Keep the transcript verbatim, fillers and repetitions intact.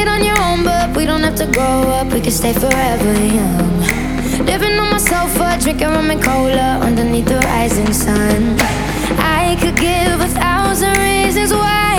it on your own, but we don't have to grow up. We can stay forever young. Living on my sofa, drinking rum and cola underneath the rising sun. I could give a thousand reasons why